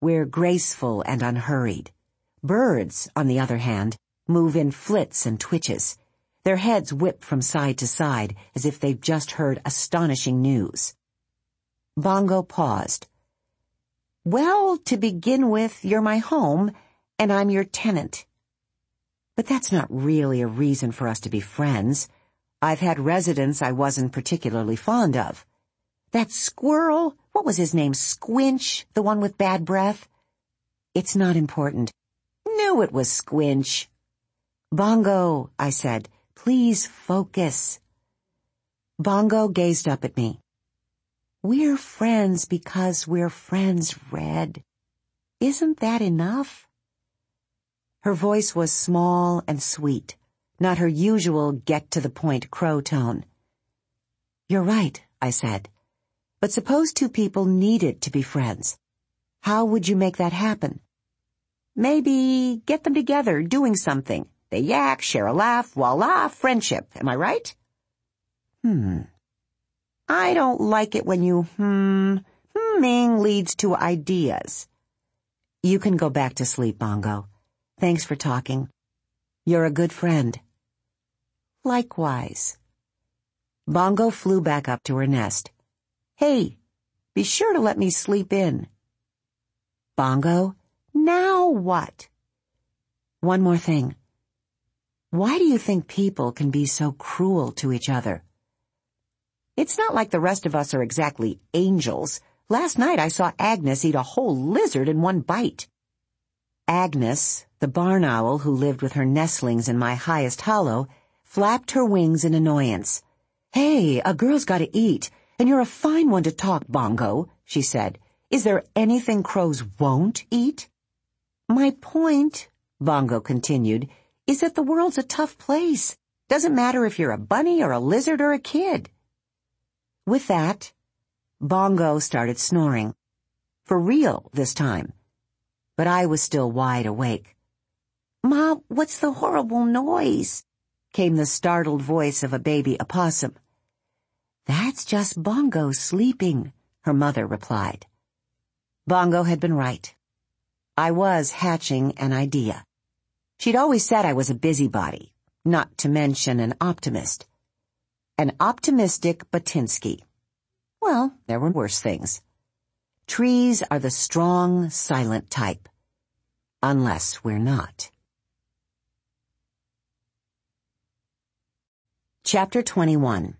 We're graceful and unhurried. Birds, on the other hand, move in flits and twitches. Their heads whip from side to side as if they've just heard astonishing news. Bongo paused. Well, to begin with, you're my home, and I'm your tenant. But that's not really a reason for us to be friends. I've had residents I wasn't particularly fond of. That squirrel, what was his name, Squinch, the one with bad breath? It's not important. Knew it was Squinch. Bongo, I said, please focus. Bongo gazed up at me. We're friends because we're friends, Red. Isn't that enough? Her voice was small and sweet, not her usual get-to-the-point crow tone. You're right, I said. But suppose two people needed to be friends. How would you make that happen? Maybe get them together doing something. They yak, share a laugh, voila, friendship. Am I right? I don't like it when you humming leads to ideas. You can go back to sleep, Bongo. Thanks for talking. You're a good friend. Likewise. Bongo flew back up to her nest. Hey, be sure to let me sleep in. Bongo, now what? One more thing. Why do you think people can be so cruel to each other? It's not like the rest of us are exactly angels. Last night I saw Agnes eat a whole lizard in one bite. Agnes, the barn owl who lived with her nestlings in my highest hollow, flapped her wings in annoyance. Hey, a girl's got to eat, and you're a fine one to talk, Bongo, she said. Is there anything crows won't eat? My point, Bongo continued, is that the world's a tough place. Doesn't matter if you're a bunny or a lizard or a kid. With that, Bongo started snoring. For real this time. But I was still wide awake. Ma, what's the horrible noise? Came the startled voice of a baby opossum. That's just Bongo sleeping, her mother replied. Bongo had been right. I was hatching an idea. She'd always said I was a busybody, not to mention an optimist. An optimistic Batinsky. Well, there were worse things. Trees are the strong, silent type. Unless we're not. Chapter 21.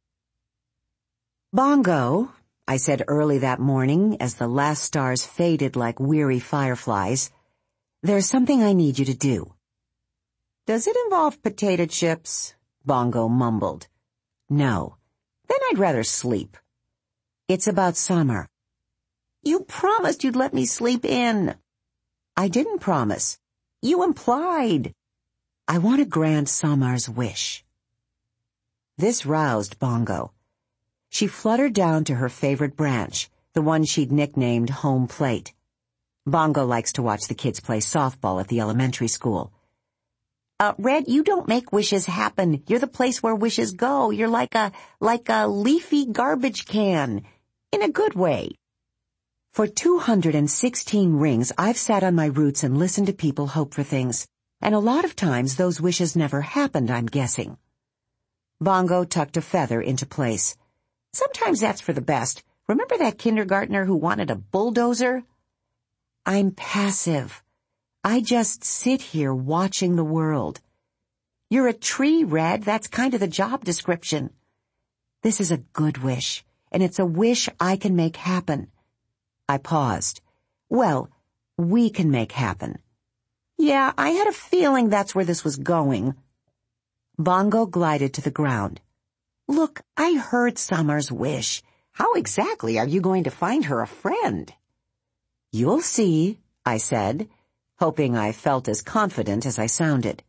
Bongo, I said early that morning as the last stars faded like weary fireflies, there's something I need you to do. Does it involve potato chips? Bongo mumbled. No. Then I'd rather sleep. It's about summer. You promised you'd let me sleep in. I didn't promise. You implied. I want to grant Samar's wish. This roused Bongo. She fluttered down to her favorite branch, the one she'd nicknamed Home Plate. Bongo likes to watch the kids play softball at the elementary school. Red, you don't make wishes happen. You're the place where wishes go. You're like a leafy garbage can. In a good way. For 216 rings, I've sat on my roots and listened to people hope for things. And a lot of times those wishes never happened, I'm guessing. Bongo tucked a feather into place. Sometimes that's for the best. Remember that kindergartner who wanted a bulldozer? I'm passive. I just sit here watching the world. You're a tree, Red. That's kind of the job description. This is a good wish, and it's a wish I can make happen. I paused. Well, we can make happen. Yeah, I had a feeling that's where this was going. Bongo glided to the ground. Look, I heard Samar's wish. How exactly are you going to find her a friend? You'll see, I said, hoping I felt as confident as I sounded.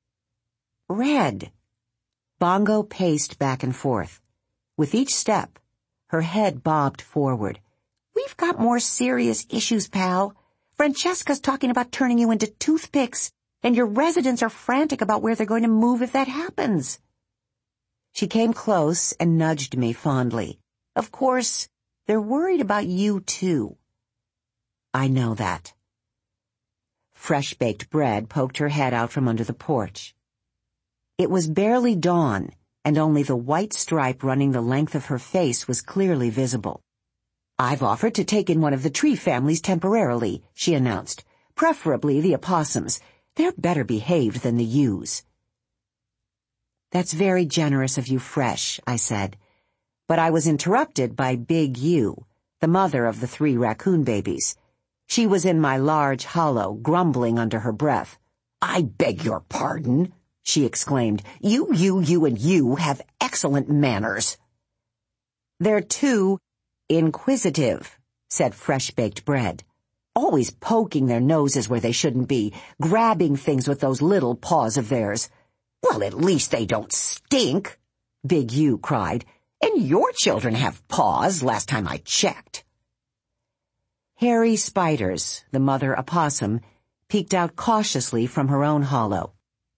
Red. Bongo paced back and forth. With each step, her head bobbed forward. We've got more serious issues, pal. Francesca's talking about turning you into toothpicks, and your residents are frantic about where they're going to move if that happens. She came close and nudged me fondly. Of course, they're worried about you, too. I know that. Fresh-baked bread poked her head out from under the porch. It was barely dawn, and only the white stripe running the length of her face was clearly visible. "I've offered to take in one of the tree families temporarily," she announced. "Preferably the opossums. They're better behaved than the ewes." "That's very generous of you, Fresh," I said. But I was interrupted by Big Ewe, the mother of the 3 raccoon babies. She was in my large hollow, grumbling under her breath. "I beg your pardon," she exclaimed. You, and you have excellent manners." "They're too inquisitive," said Fresh-baked bread. "Always poking their noses where they shouldn't be, grabbing things with those little paws of theirs." "Well, at least they don't stink," Big Ewe cried. "And your children have paws, last time I checked." Harry Spiders, the mother opossum, peeked out cautiously from her own hollow.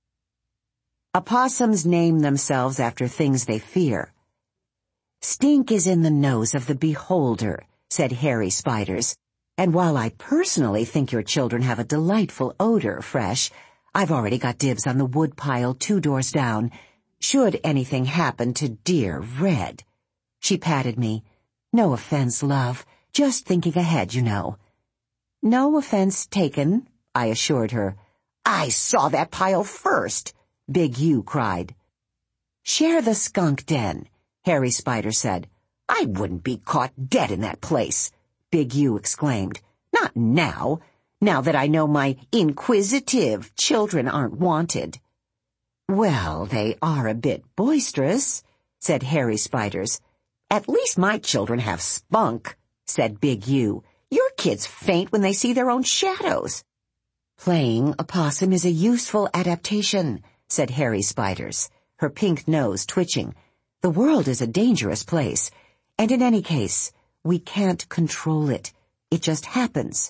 Opossums name themselves after things they fear. "Stink is in the nose of the beholder," said Harry Spiders. "And while I personally think your children have a delightful odor, Fresh, I've already got dibs on the wood pile 2 doors down, should anything happen to dear Red." She patted me. "No offense, love. Just thinking ahead, you know." "No offense taken," I assured her. "I saw that pile first," Big Ewe cried. "Share the skunk den," Harry Spider said. "I wouldn't be caught dead in that place," Big Ewe exclaimed. "Not now that I know my inquisitive children aren't wanted." "Well, they are a bit boisterous," said Harry Spiders. "At least my children have spunk," said Big Ewe. "Your kids faint when they see their own shadows." "Playing opossum is a useful adaptation," said Harry Spiders, her pink nose twitching. "The world is a dangerous place, and in any case, we can't control it. It just happens."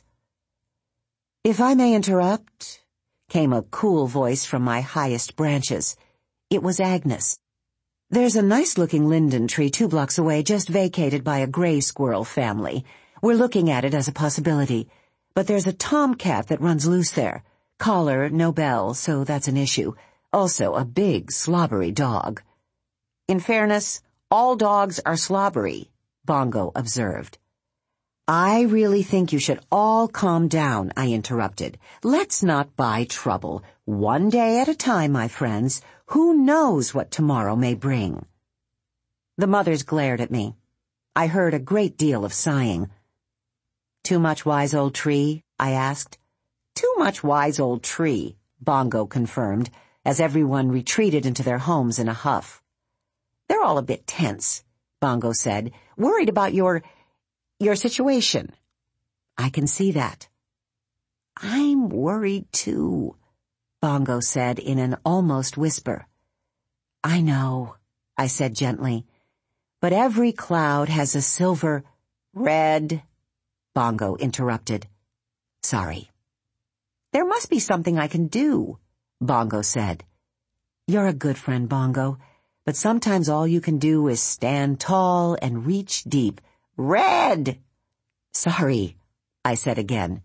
"If I may interrupt," came a cool voice from my highest branches. It was Agnes. "There's a nice-looking linden tree 2 blocks away just vacated by a gray squirrel family. We're looking at it as a possibility. But there's a tomcat that runs loose there. Collar, no bell, so that's an issue. Also a big, slobbery dog." "In fairness, all dogs are slobbery," Bongo observed. "I really think you should all calm down," I interrupted. "Let's not buy trouble. One day at a time, my friends. Who knows what tomorrow may bring?" The mothers glared at me. I heard a great deal of sighing. "Too much wise old tree?" I asked. "Too much wise old tree," Bongo confirmed, as everyone retreated into their homes in a huff. "They're all a bit tense," Bongo said, "worried about your situation." "I can see that." "I'm worried too," Bongo said in an almost whisper. "I know," I said gently, "but every cloud has a silver—" "Red," Bongo interrupted. "Sorry." "There must be something I can do," Bongo said. "You're a good friend, Bongo, but sometimes all you can do is stand tall and reach deep." "Red!" "Sorry," I said again.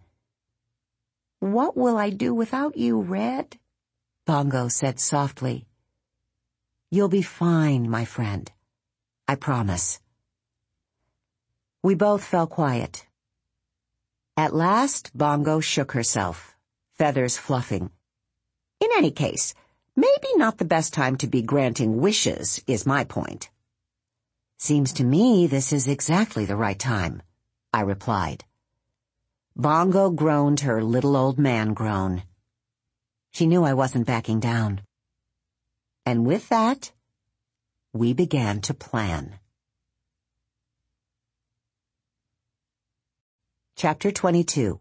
"What will I do without you, Red?" Bongo said softly. "You'll be fine, my friend. I promise." We both fell quiet. At last, Bongo shook herself, feathers fluffing. "In any case, maybe not the best time to be granting wishes is my point." "Seems to me this is exactly the right time," I replied. Bongo groaned her little old man groan. She knew I wasn't backing down. And with that, we began to plan. Chapter 22.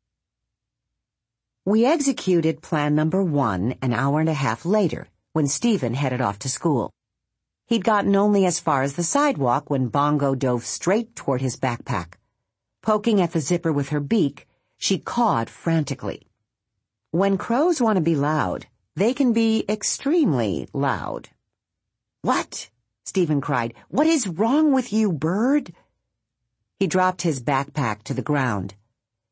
We executed plan number 1 an hour and a half later, when Stephen headed off to school. He'd gotten only as far as the sidewalk when Bongo dove straight toward his backpack. Poking at the zipper with her beak, she cawed frantically. When crows want to be loud, they can be extremely loud. "What?" Stephen cried. "What is wrong with you, bird?" He dropped his backpack to the ground.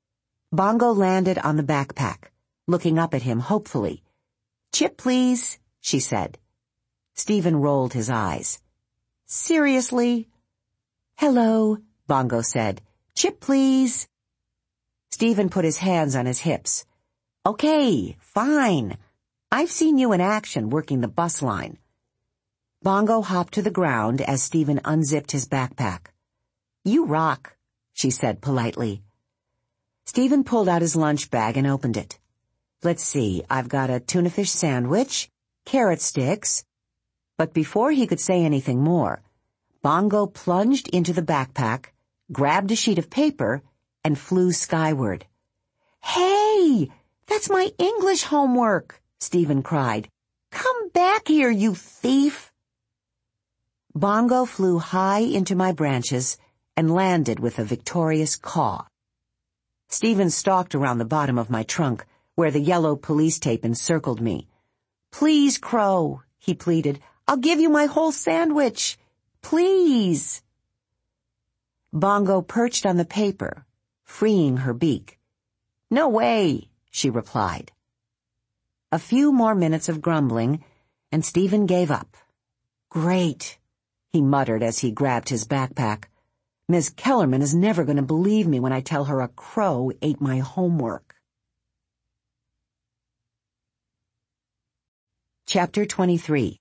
Bongo landed on the backpack, looking up at him hopefully. "Chip, please," she said. Stephen rolled his eyes. "Seriously?" "Hello," Bongo said. "Chip, please." Stephen put his hands on his hips. "Okay, fine. I've seen you in action working the bus line." Bongo hopped to the ground as Stephen unzipped his backpack. "You rock," she said politely. Stephen pulled out his lunch bag and opened it. "Let's see, I've got a tuna fish sandwich, carrot sticks." But before he could say anything more, Bongo plunged into the backpack, grabbed a sheet of paper, and flew skyward. "Hey, that's my English homework," Stephen cried. "Come back here, you thief." Bongo flew high into my branches and landed with a victorious caw. Stephen stalked around the bottom of my trunk, where the yellow police tape encircled me. "Please, Crow," he pleaded. "I'll give you my whole sandwich. Please." Bongo perched on the paper, freeing her beak. "No way," she replied. A few more minutes of grumbling, and Stephen gave up. "Great," he muttered as he grabbed his backpack. "Miss Kellerman is never going to believe me when I tell her a crow ate my homework." Chapter 23.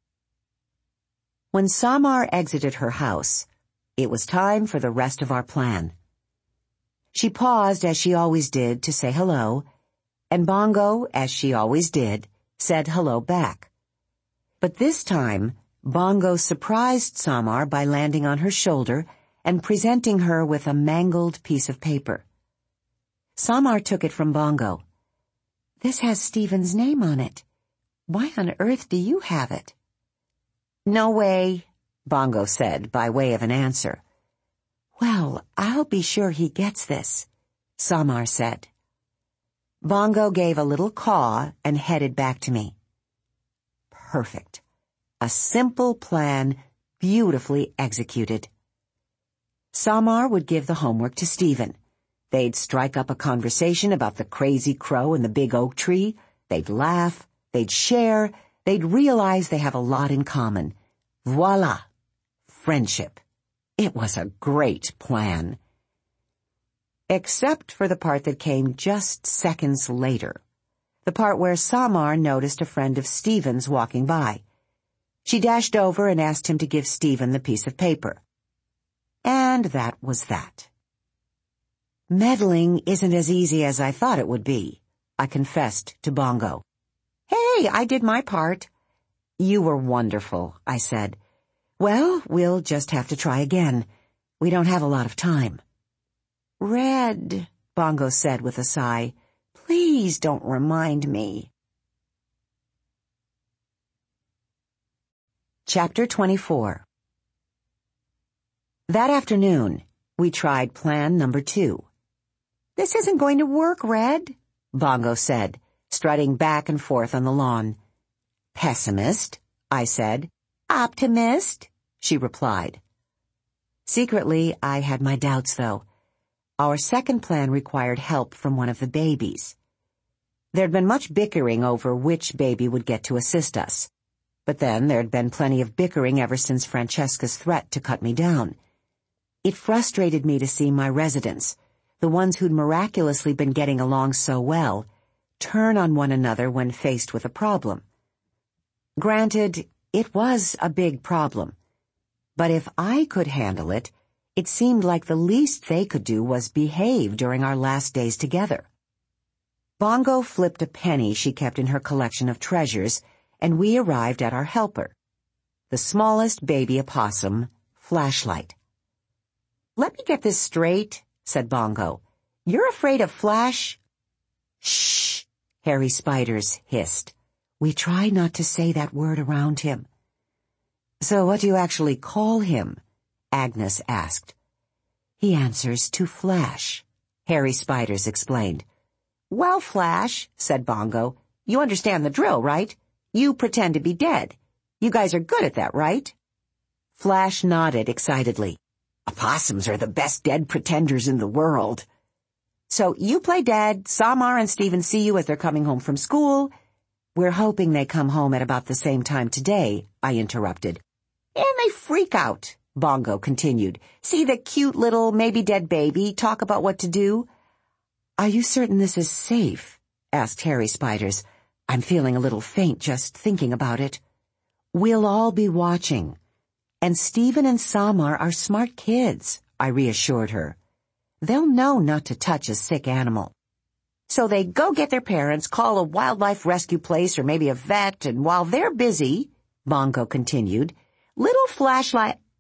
When Samar exited her house, it was time for the rest of our plan. She paused, as she always did, to say hello, and Bongo, as she always did, said hello back. But this time, Bongo surprised Samar by landing on her shoulder and presenting her with a mangled piece of paper. Samar took it from Bongo. "This has Stephen's name on it. Why on earth do you have it?" "No way," Bongo said by way of an answer. "Well, I'll be sure he gets this," Samar said. Bongo gave a little caw and headed back to me. Perfect. A simple plan, beautifully executed. Samar would give the homework to Stephen. They'd strike up a conversation about the crazy crow and the big oak tree. They'd laugh. They'd share. They'd realize they have a lot in common. Voila! Friendship. It was a great plan. Except for the part that came just seconds later. The part where Samar noticed a friend of Stephen's walking by. She dashed over and asked him to give Stephen the piece of paper. And that was that. "Meddling isn't as easy as I thought it would be," I confessed to Bongo. "Hey, I did my part." "You were wonderful," I said. "Well, we'll just have to try again. We don't have a lot of time." "Red," Bongo said with a sigh, "please don't remind me." Chapter 24. That afternoon, we tried plan number 2. "This isn't going to work, Red," Bongo said, strutting back and forth on the lawn. "Pessimist," I said. "Optimist," she replied. Secretly, I had my doubts, though. Our second plan required help from one of the babies. There'd been much bickering over which baby would get to assist us. But then there'd been plenty of bickering ever since Francesca's threat to cut me down. It frustrated me to see my residents, the ones who'd miraculously been getting along so well, turn on one another when faced with a problem. Granted, it was a big problem. But if I could handle it, it seemed like the least they could do was behave during our last days together. Bongo flipped a penny she kept in her collection of treasures, and we arrived at our helper, the smallest baby opossum, Flashlight. "Let me get this straight," said Bongo. "You're afraid of Flash?" "Shh," Harry Spiders hissed. "We try not to say that word around him." "So what do you actually call him?" Agnes asked. "He answers to Flash," Harry Spiders explained. "Well, Flash," said Bongo, "you understand the drill, right? You pretend to be dead. You guys are good at that, right?" Flash nodded excitedly. "Opossums are the best dead pretenders in the world." So you play dead, Samar and Stephen see you as they're coming home from school. We're hoping they come home at about the same time today, I interrupted. And they freak out, Bongo continued. See the cute little maybe-dead baby talk about what to do. Are you certain this is safe? Asked Harry Spiders. I'm feeling a little faint just thinking about it. We'll all be watching. And Stephen and Samar are smart kids, I reassured her. They'll know not to touch a sick animal. So they go get their parents, call a wildlife rescue place or maybe a vet, and while they're busy, Bongo continued, little Flash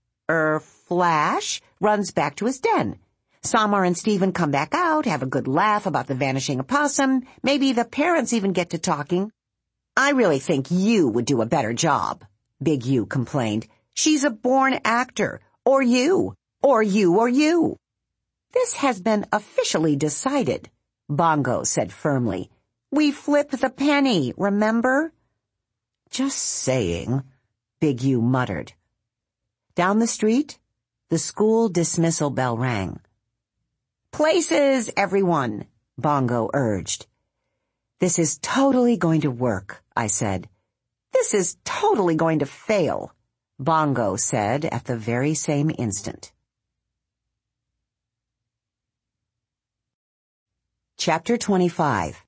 runs back to his den. Samar and Stephen come back out, have a good laugh about the vanishing opossum. Maybe the parents even get to talking. I really think you would do a better job, Big U complained. She's a born actor. Or you. Or you or you. This has been officially decided, Bongo said firmly. We flip the penny, remember? Just saying, Big U muttered. Down the street, the school dismissal bell rang. Places, everyone, Bongo urged. This is totally going to work, I said. This is totally going to fail, Bongo said at the very same instant. Chapter 25.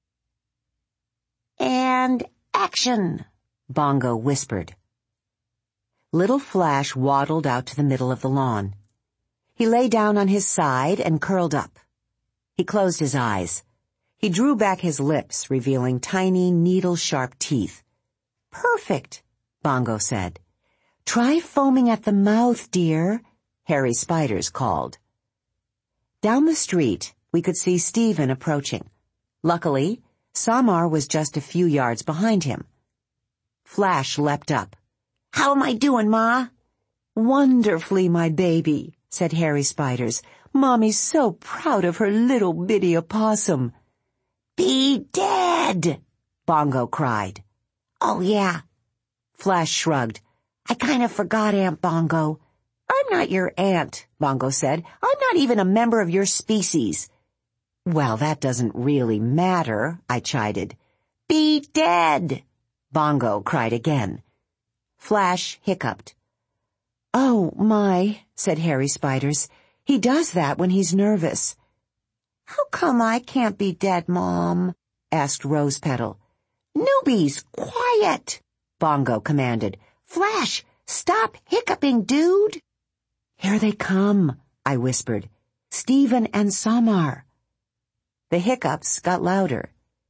And action, Bongo whispered. Little Flash waddled out to the middle of the lawn. He lay down on his side and curled up. He closed his eyes. He drew back his lips, revealing tiny, needle-sharp teeth. Perfect, Bongo said. Try foaming at the mouth, dear, Harry Spiders called. Down the street, we could see Stephen approaching. Luckily, Samar was just a few yards behind him. Flash leapt up. How am I doing, Ma? Wonderfully, my baby, said Harry Spiders. Mommy's so proud of her little bitty opossum. Be dead, Bongo cried. Oh, yeah. Flash shrugged. I kind of forgot, Aunt Bongo. I'm not your aunt, Bongo said. I'm not even a member of your species. Well, that doesn't really matter, I chided. Be dead, Bongo cried again. Flash hiccuped. Oh, my, said Harry Spiders. He does that when he's nervous. How come I can't be dead, Mom? Asked Rose Petal. Newbies, quiet, Bongo commanded. Flash, stop hiccuping, dude. Here they come, I whispered. Stephen and Samar. The hiccups got louder.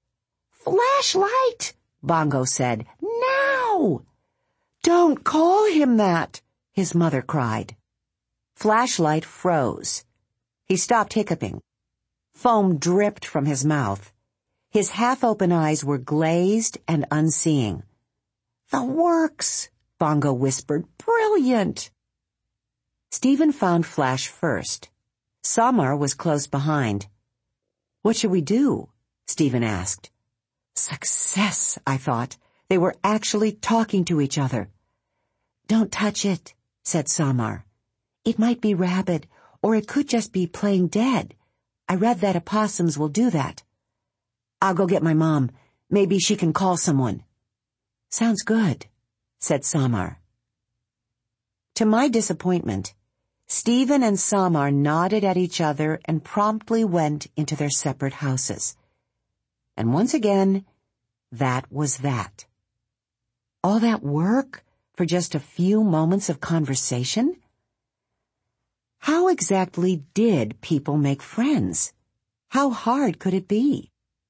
Flashlight, Bongo said. Now! Don't call him that, his mother cried. Flashlight froze. He stopped hiccuping. Foam dripped from his mouth. His half-open eyes were glazed and unseeing. The works, Bongo whispered. Brilliant! Stephen found Flash first. Samar was close behind. What should we do? Stephen asked. Success, I thought. They were actually talking to each other. Don't touch it, said Samar. It might be rabid, or it could just be playing dead. I read that opossums will do that. I'll go get my mom. Maybe she can call someone. Sounds good, said Samar. To my disappointment, Stephen and Samar nodded at each other and promptly went into their separate houses. And once again, that was that. All that work for just a few moments of conversation? How exactly did people make friends? How hard could it be?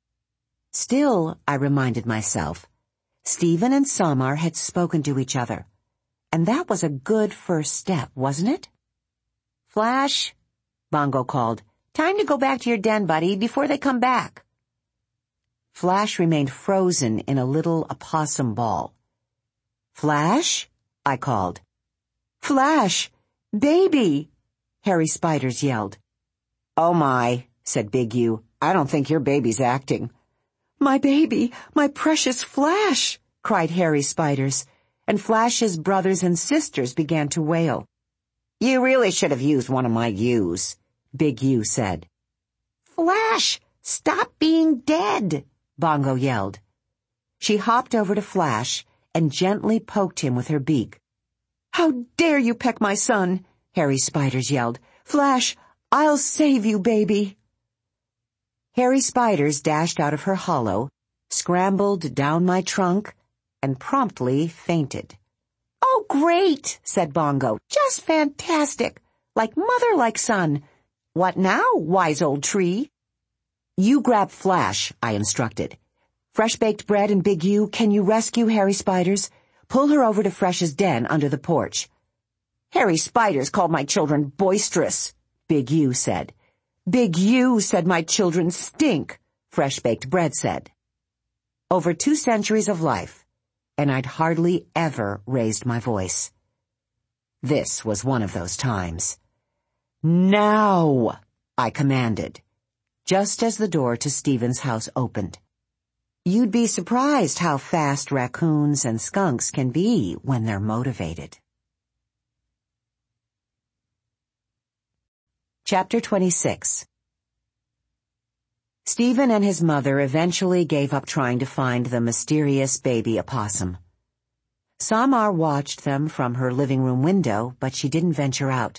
Still, I reminded myself, Stephen and Samar had spoken to each other, and that was a good first step, wasn't it? Flash, Bongo called. Time to go back to your den, buddy, before they come back. Flash remained frozen in a little opossum ball. Flash? I called. Flash! Baby! Harry Spiders yelled. Oh my, said Big U. I don't think your baby's acting. My baby, my precious Flash! Cried Harry Spiders, and Flash's brothers and sisters began to wail. You really should have used one of my U's, Big U said. Flash, stop being dead, Bongo yelled. She hopped over to Flash and gently poked him with her beak. How dare you peck my son, Harry Spiders yelled. Flash, I'll save you, baby. Harry Spiders dashed out of her hollow, scrambled down my trunk, and promptly fainted. Oh, great, said Bongo. Just fantastic. Like mother, like son. What now, wise old tree? You grab Flash, I instructed. Fresh-baked bread and Big U, can you rescue Harry Spiders? Pull her over to Fresh's den under the porch. Harry Spiders called my children boisterous, Big U said. Big U said my children stink, Fresh-baked bread said. Over 2 centuries of life, and I'd hardly ever raised my voice. This was one of those times. Now, I commanded, just as the door to Stephen's house opened. You'd be surprised how fast raccoons and skunks can be when they're motivated. Chapter 26. Stephen and his mother eventually gave up trying to find the mysterious baby opossum. Samar watched them from her living room window, but she didn't venture out.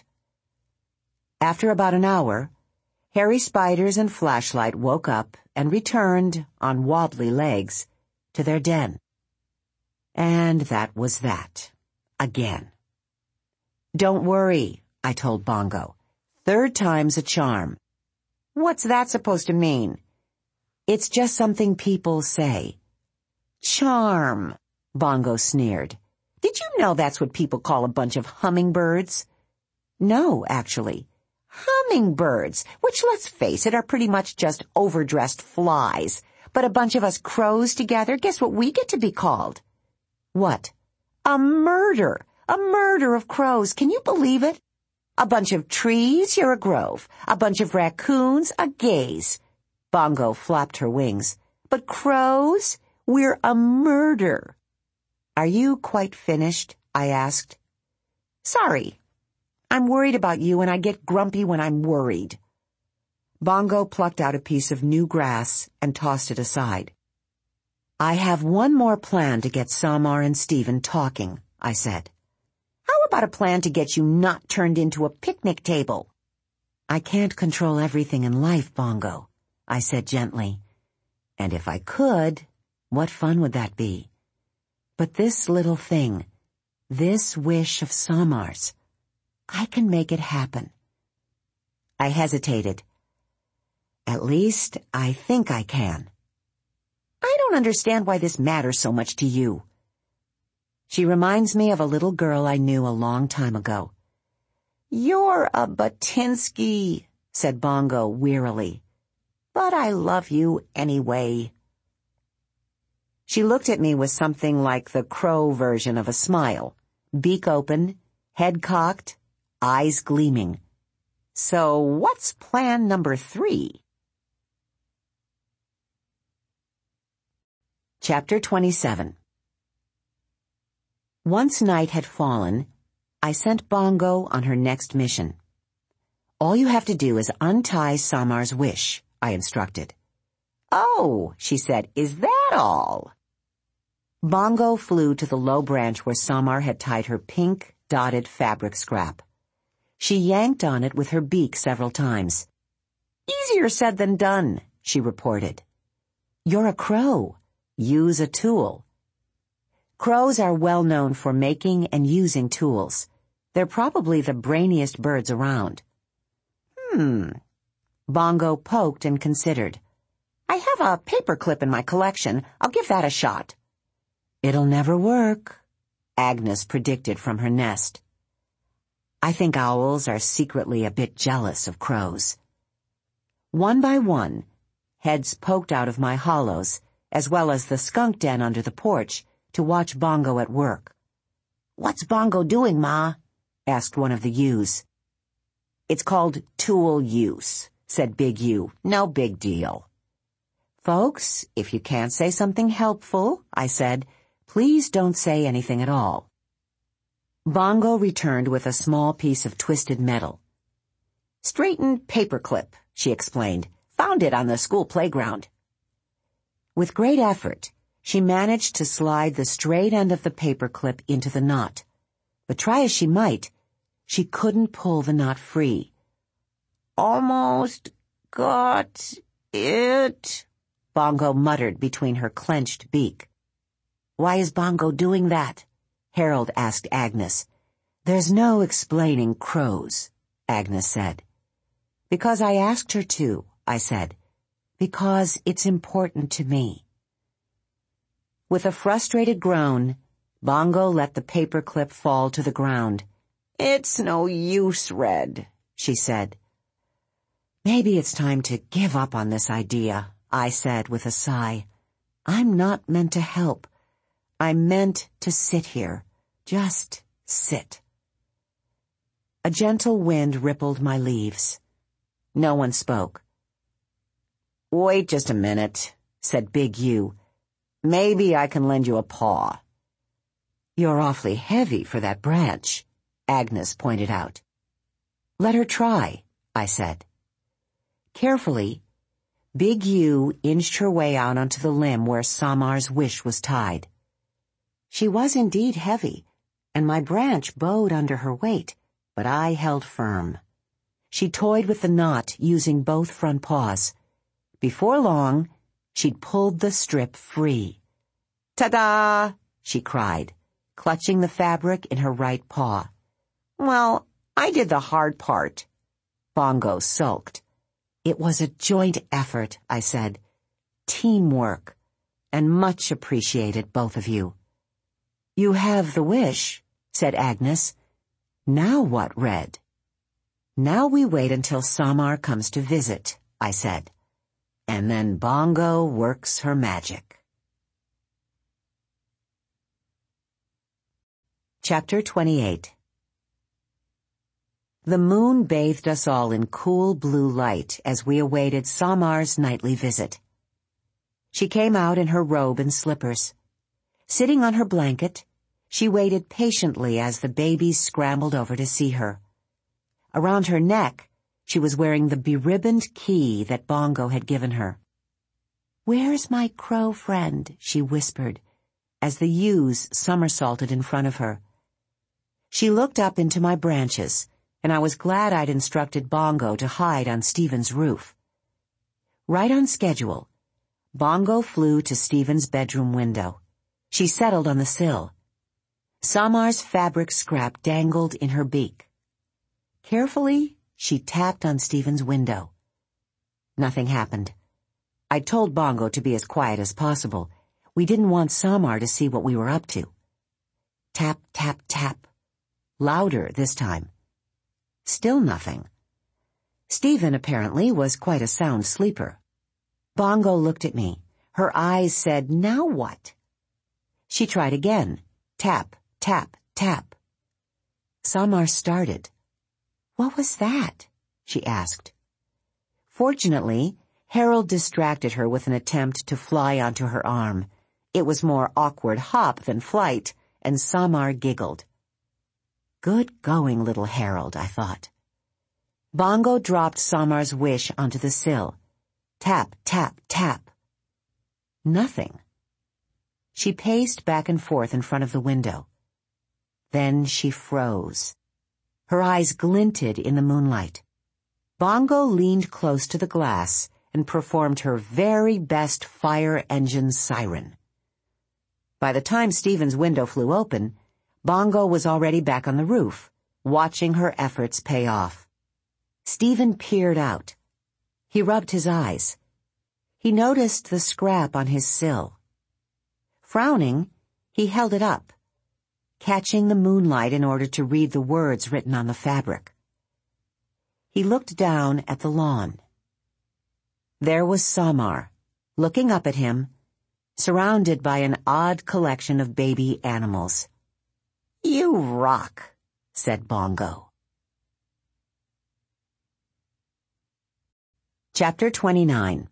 After about an hour, Harry Spiders and Flashlight woke up and returned, on wobbly legs, to their den. And that was that. Again. Don't worry, I told Bongo. 3rd time's a charm. What's that supposed to mean? It's just something people say. Charm, Bongo sneered. Did you know that's what people call a bunch of hummingbirds? No, actually. Hummingbirds, which, let's face it, are pretty much just overdressed flies. But a bunch of us crows together, guess what we get to be called? What? A murder. A murder of crows. Can you believe it? A bunch of trees, you're a grove. A bunch of raccoons, a gaze. Bongo flapped her wings. But crows, we're a murder. Are you quite finished? I asked. Sorry. I'm worried about you, and I get grumpy when I'm worried. Bongo plucked out a piece of new grass and tossed it aside. I have one more plan to get Samar and Stephen talking, I said. How about a plan to get you not turned into a picnic table? I can't control everything in life, Bongo, I said gently. And if I could, what fun would that be? But this little thing, this wish of Samar's, I can make it happen. I hesitated. At least, I think I can. I don't understand why this matters so much to you. She reminds me of a little girl I knew a long time ago. You're a Batinsky, said Bongo wearily. But I love you anyway. She looked at me with something like the crow version of a smile, beak open, head cocked, eyes gleaming. So what's plan number 3? Chapter 27. Once night had fallen, I sent Bongo on her next mission. All you have to do is untie Samar's wish, I instructed. Oh, she said, is that all? Bongo flew to the low branch where Samar had tied her pink, dotted fabric scrap. She yanked on it with her beak several times. Easier said than done, she reported. You're a crow. Use a tool. Crows are well known for making and using tools. They're probably the brainiest birds around. Bongo poked and considered. I have a paperclip in my collection. I'll give that a shot. It'll never work, Agnes predicted from her nest. I think owls are secretly a bit jealous of crows. One by one, heads poked out of my hollows, as well as the skunk den under the porch, to watch Bongo at work. What's Bongo doing, Ma? Asked one of the ewes. It's called tool use, said Big U. No big deal. Folks, if you can't say something helpful, I said, please don't say anything at all. Bongo returned with a small piece of twisted metal. Straightened paperclip, she explained. found it on the school playground." With great effort, she managed to slide the straight end of the paperclip into the knot. But try as she might, she couldn't pull the knot free. "Almost got it," Bongo muttered between her clenched beak. "Why is Bongo doing that?" Harold asked Agnes. "There's no explaining crows," Agnes said. "Because I asked her to," I said. "Because it's important to me." With a frustrated groan, Bongo let the paperclip fall to the ground. "It's no use, Red," she said. "Maybe it's time to give up on this idea," I said with a sigh. "I'm not meant to help. I'm meant to sit here. Just sit." A gentle wind rippled my leaves. No one spoke. "Wait just a minute," said Big U. "Maybe I can lend you a paw." "You're awfully heavy for that branch," Agnes pointed out. "Let her try," I said. Carefully, Big U inched her way out onto the limb where Samar's wish was tied. She was indeed heavy, and my branch bowed under her weight, but I held firm. She toyed with the knot using both front paws. Before long, she'd pulled the strip free. "Ta-da!" she cried, clutching the fabric in her right paw. "Well, I did the hard part." Bongo sulked. "It was a joint effort," I said. "Teamwork. And much appreciated, both of you." "You have the wish," said Agnes. "Now what, Red?" "Now we wait until Samar comes to visit," I said. "And then Bongo works her magic." Chapter 28. The moon bathed us all in cool blue light as we awaited Samar's nightly visit. She came out in her robe and slippers. Sitting on her blanket, she waited patiently as the babies scrambled over to see her. Around her neck, she was wearing the beribboned key that Bongo had given her. "Where's my crow friend?" she whispered, as the ewes somersaulted in front of her. She looked up into my branches, and I was glad I'd instructed Bongo to hide on Stephen's roof. Right on schedule, Bongo flew to Stephen's bedroom window. She settled on the sill. Samar's fabric scrap dangled in her beak. Carefully, she tapped on Stephen's window. Nothing happened. I told Bongo to be as quiet as possible. We didn't want Samar to see what we were up to. Tap, tap, tap. Louder this time. Still nothing. Stephen apparently was quite a sound sleeper. Bongo looked at me. Her eyes said, "Now what?" She tried again. Tap, tap, tap. Samar started. "What was that?" she asked. Fortunately, Harold distracted her with an attempt to fly onto her arm. It was more awkward hop than flight, and Samar giggled. Good going, little Harold, I thought. Bongo dropped Samar's wish onto the sill. Tap, tap, tap. Nothing. She paced back and forth in front of the window. Then she froze. Her eyes glinted in the moonlight. Bongo leaned close to the glass and performed her very best fire engine siren. By the time Stephen's window flew open, Bongo was already back on the roof, watching her efforts pay off. Stephen peered out. He rubbed his eyes. He noticed the scrap on his sill. Frowning, he held it up, catching the moonlight in order to read the words written on the fabric. He looked down at the lawn. There was Samar, looking up at him, surrounded by an odd collection of baby animals. "You rock," said Bongo. Chapter 29.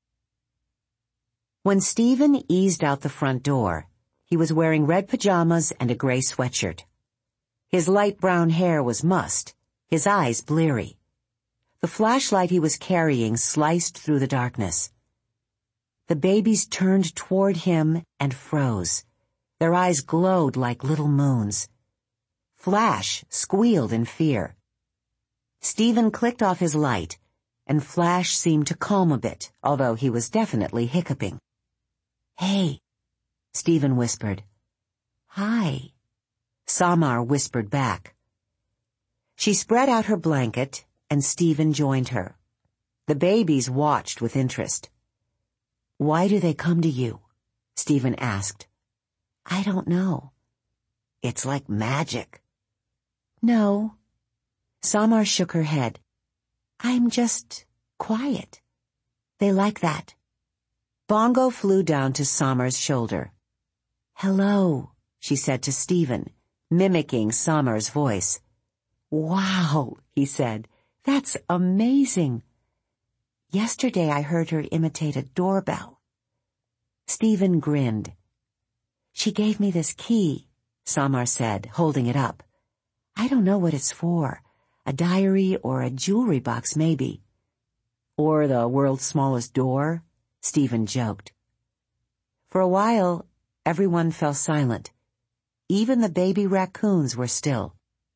When Stephen eased out the front door, he was wearing red pajamas and a gray sweatshirt. His light brown hair was mussed, his eyes bleary. The flashlight he was carrying sliced through the darkness. The babies turned toward him and froze. Their eyes glowed like little moons. Flash squealed in fear. Stephen clicked off his light, and Flash seemed to calm a bit, although he was definitely hiccuping. "Hey," Stephen whispered. "Hi," Samar whispered back. She spread out her blanket, and Stephen joined her. The babies watched with interest. "Why do they come to you?" Stephen asked. "I don't know." "It's like magic." "No." Samar shook her head. "I'm just quiet. They like that." Bongo flew down to Samar's shoulder. "Hello," she said to Stephen, mimicking Samar's voice. "Wow," he said. "That's amazing." "Yesterday I heard her imitate a doorbell." Stephen grinned. "She gave me this key," Samar said, holding it up. "I don't know what it's for. A diary or a jewelry box, maybe." "Or the world's smallest door," Stephen joked. For a while, everyone fell silent. Even the baby raccoons were still.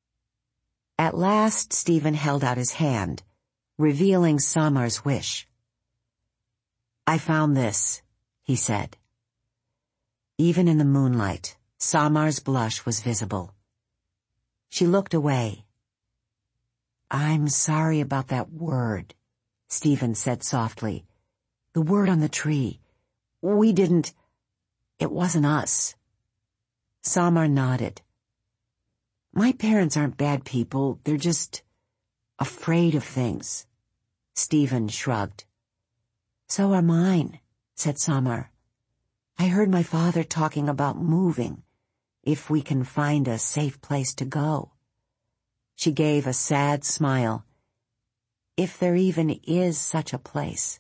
At last, Stephen held out his hand, revealing Samar's wish. "I found this," he said. Even in the moonlight, Samar's blush was visible. She looked away. "I'm sorry about that word," Stephen said softly. "The word on the tree. We didn't... It wasn't us." Samar nodded. "My parents aren't bad people. They're just afraid of things." Stephen shrugged. "So are mine," said Samar. "I heard my father talking about moving, if we can find a safe place to go." She gave a sad smile. "If there even is such a place."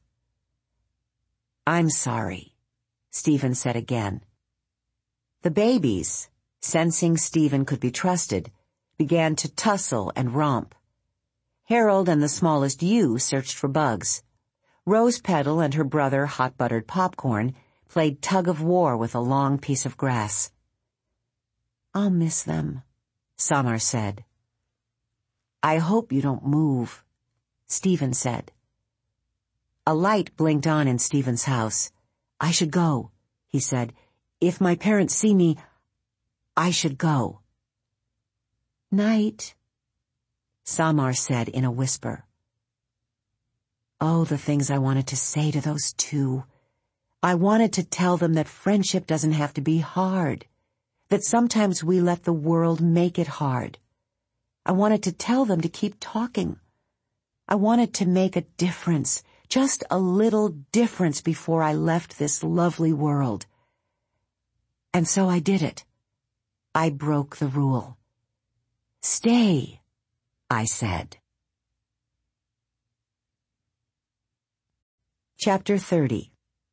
"I'm sorry," Stephen said again. The babies, sensing Stephen could be trusted, began to tussle and romp. Harold and the smallest Ewe searched for bugs. Rose Petal and her brother Hot Buttered Popcorn played tug-of-war with a long piece of grass. "I'll miss them," Samar said. "I hope you don't move," Stephen said. A light blinked on in Stephen's house. "I should go," he said. "If my parents see me, I should go." "Night," Samar said in a whisper. Oh, the things I wanted to say to those two. I wanted to tell them that friendship doesn't have to be hard, that sometimes we let the world make it hard. I wanted to tell them to keep talking. I wanted to make a difference, just a little difference before I left this lovely world. And so I did it. I broke the rule. "Stay," I said. Chapter 30.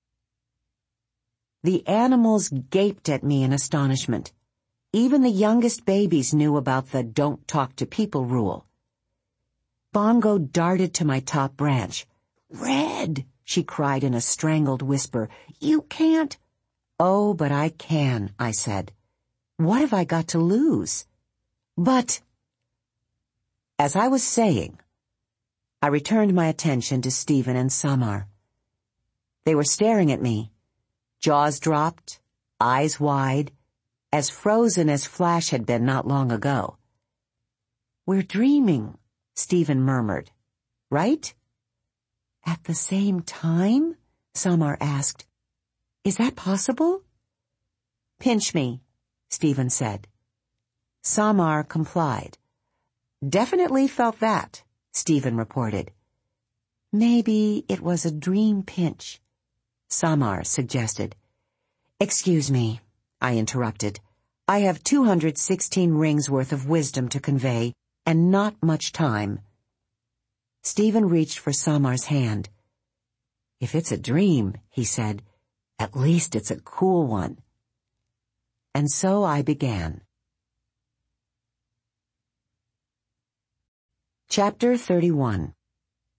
The animals gaped at me in astonishment. Even the youngest babies knew about the don't talk to people rule. Bongo darted to my top branch. "Red," she cried in a strangled whisper. "You can't." "Oh, but I can," I said. "What have I got to lose?" "But..." As I was saying, I returned my attention to Stephen and Samar. They were staring at me, jaws dropped, eyes wide, as frozen as Flash had been not long ago. "We're dreaming," Stephen murmured. "Right?" "At the same time?" Samar asked. "Is that possible?" "Pinch me," Stephen said. Samar complied. "Definitely felt that," Stephen reported. "Maybe it was a dream pinch," Samar suggested. "Excuse me," I interrupted. "I have 216 rings worth of wisdom to convey, and not much time." Stephen reached for Samar's hand. "If it's a dream," he said, "at least it's a cool one." And so I began. Chapter 31.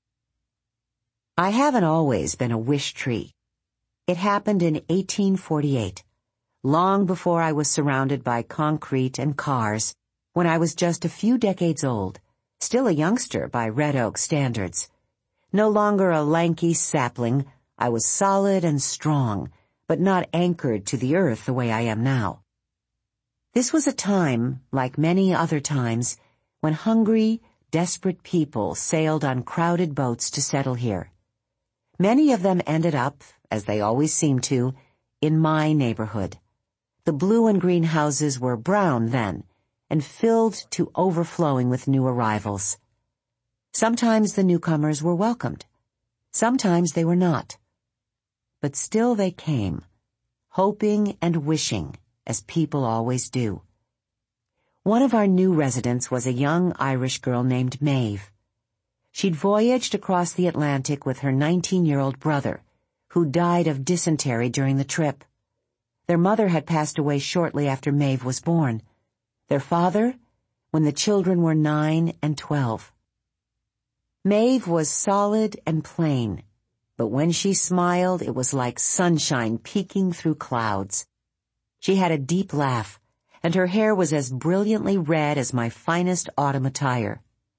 I haven't always been a wish tree. It happened in 1848, long before I was surrounded by concrete and cars, when I was just a few decades old, still a youngster by Red Oak standards. No longer a lanky sapling, I was solid and strong, but not anchored to the earth the way I am now. This was a time, like many other times, when hungry, desperate people sailed on crowded boats to settle here. Many of them ended up, as they always seem to, in my neighborhood. The blue and green houses were brown then, and filled to overflowing with new arrivals. Sometimes the newcomers were welcomed. Sometimes they were not. But still they came, hoping and wishing, as people always do. One of our new residents was a young Irish girl named Maeve. She'd voyaged across the Atlantic with her 19-year-old brother, who died of dysentery during the trip. Their mother had passed away shortly after Maeve was born. Their father, when the children were 9 and 12. Maeve was solid and plain, but when she smiled, it was like sunshine peeking through clouds. She had a deep laugh, and her hair was as brilliantly red as my finest autumn attire.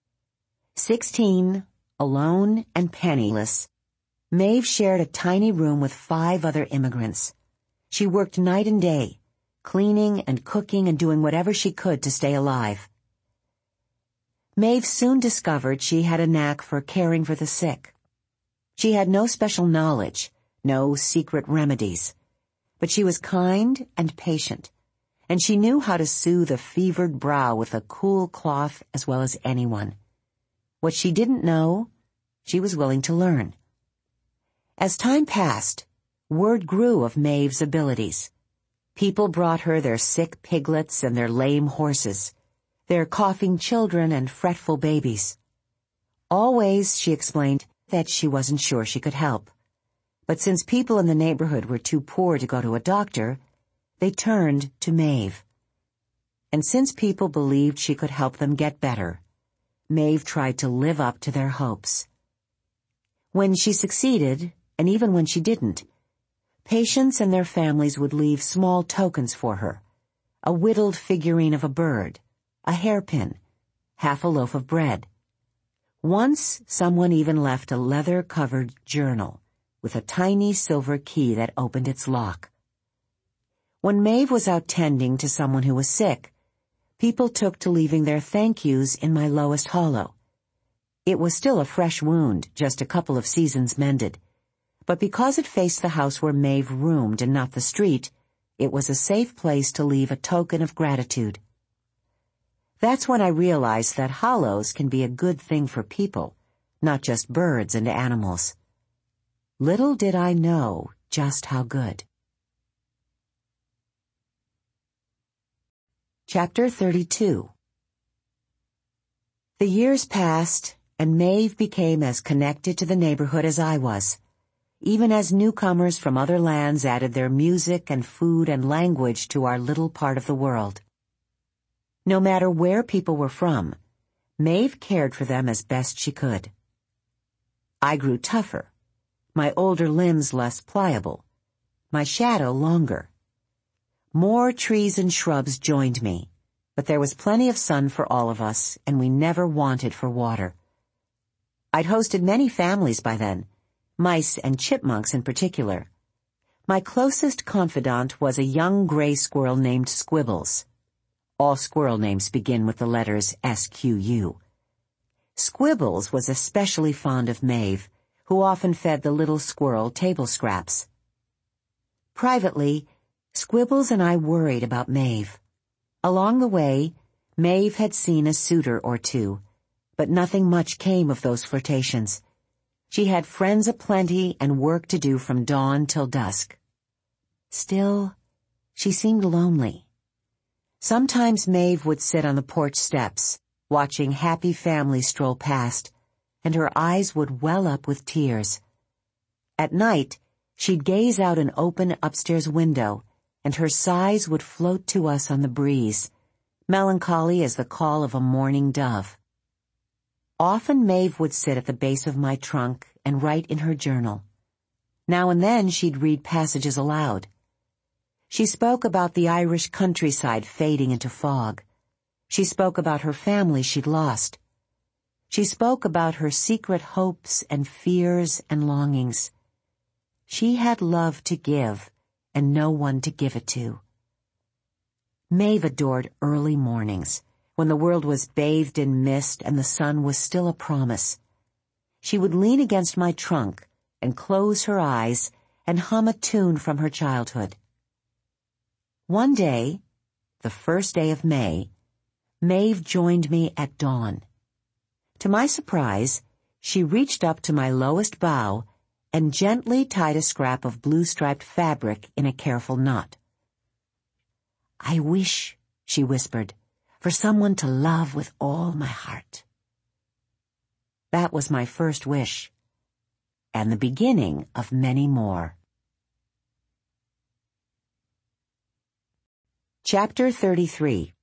16, alone and penniless, Maeve shared a tiny room with 5 other immigrants. She worked night and day, cleaning and cooking and doing whatever she could to stay alive. Maeve soon discovered she had a knack for caring for the sick. She had no special knowledge, no secret remedies, but she was kind and patient, and she knew how to soothe a fevered brow with a cool cloth as well as anyone. What she didn't know, she was willing to learn. As time passed, word grew of Maeve's abilities. People brought her their sick piglets and their lame horses, their coughing children and fretful babies. Always, she explained, that she wasn't sure she could help. But since people in the neighborhood were too poor to go to a doctor, they turned to Maeve. And since people believed she could help them get better, Maeve tried to live up to their hopes. When she succeeded, and even when she didn't, patients and their families would leave small tokens for her: a whittled figurine of a bird, a hairpin, half a loaf of bread. Once, someone even left a leather-covered journal with a tiny silver key that opened its lock. When Maeve was out tending to someone who was sick, people took to leaving their thank yous in my lowest hollow. It was still a fresh wound, just a couple of seasons mended. But because it faced the house where Maeve roomed and not the street, it was a safe place to leave a token of gratitude. That's when I realized that hollows can be a good thing for people, not just birds and animals. Little did I know just how good. Chapter 32. The years passed, and Maeve became as connected to the neighborhood as I was, even as newcomers from other lands added their music and food and language to our little part of the world. No matter where people were from, Maeve cared for them as best she could. I grew tougher, my older limbs less pliable, my shadow longer. More trees and shrubs joined me, but there was plenty of sun for all of us, and we never wanted for water. I'd hosted many families by then, mice and chipmunks in particular. My closest confidant was a young gray squirrel named Squibbles. All squirrel names begin with the letters SQU. Squibbles was especially fond of Maeve, who often fed the little squirrel table scraps. Privately, Squibbles and I worried about Maeve. Along the way, Maeve had seen a suitor or two, but nothing much came of those flirtations. She had friends aplenty and work to do from dawn till dusk. Still, she seemed lonely. Sometimes Maeve would sit on the porch steps, watching happy families stroll past, and her eyes would well up with tears. At night, she'd gaze out an open upstairs window, and her sighs would float to us on the breeze, melancholy as the call of a mourning dove. Often Maeve would sit at the base of my trunk and write in her journal. Now and then she'd read passages aloud. She spoke about the Irish countryside fading into fog. She spoke about her family she'd lost. She spoke about her secret hopes and fears and longings. She had love to give and no one to give it to. Maeve adored early mornings, when the world was bathed in mist and the sun was still a promise. She would lean against my trunk and close her eyes and hum a tune from her childhood. One day, the first day of May, Maeve joined me at dawn. To my surprise, she reached up to my lowest bough and gently tied a scrap of blue-striped fabric in a careful knot. "I wish," she whispered, "for someone to love with all my heart." That was my first wish, and the beginning of many more. Chapter 33.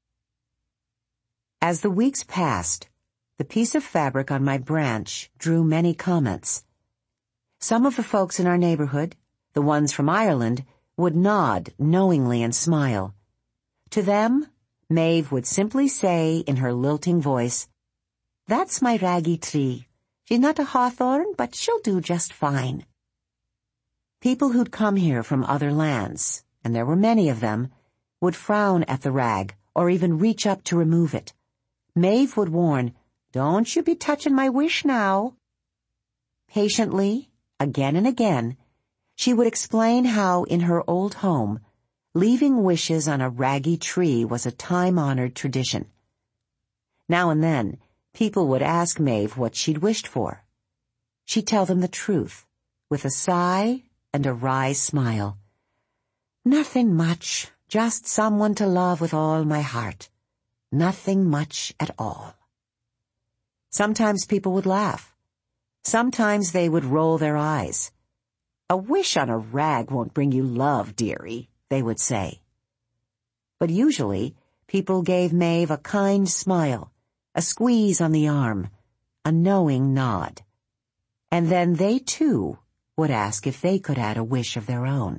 As the weeks passed, the piece of fabric on my branch drew many comments. Some of the folks in our neighborhood, the ones from Ireland, would nod knowingly and smile. To them, Maeve would simply say in her lilting voice, "That's my raggy tree. She's not a hawthorn, but she'll do just fine." People who'd come here from other lands, and there were many of them, would frown at the rag or even reach up to remove it. Maeve would warn, "Don't you be touching my wish now." Patiently, again and again, she would explain how in her old home, leaving wishes on a raggy tree was a time-honored tradition. Now and then, people would ask Maeve what she'd wished for. She'd tell them the truth, with a sigh and a wry smile. "Nothing much, just someone to love with all my heart. Nothing much at all." Sometimes people would laugh. Sometimes they would roll their eyes. "A wish on a rag won't bring you love, dearie," they would say. But usually, people gave Maeve a kind smile, a squeeze on the arm, a knowing nod. And then they, too, would ask if they could add a wish of their own.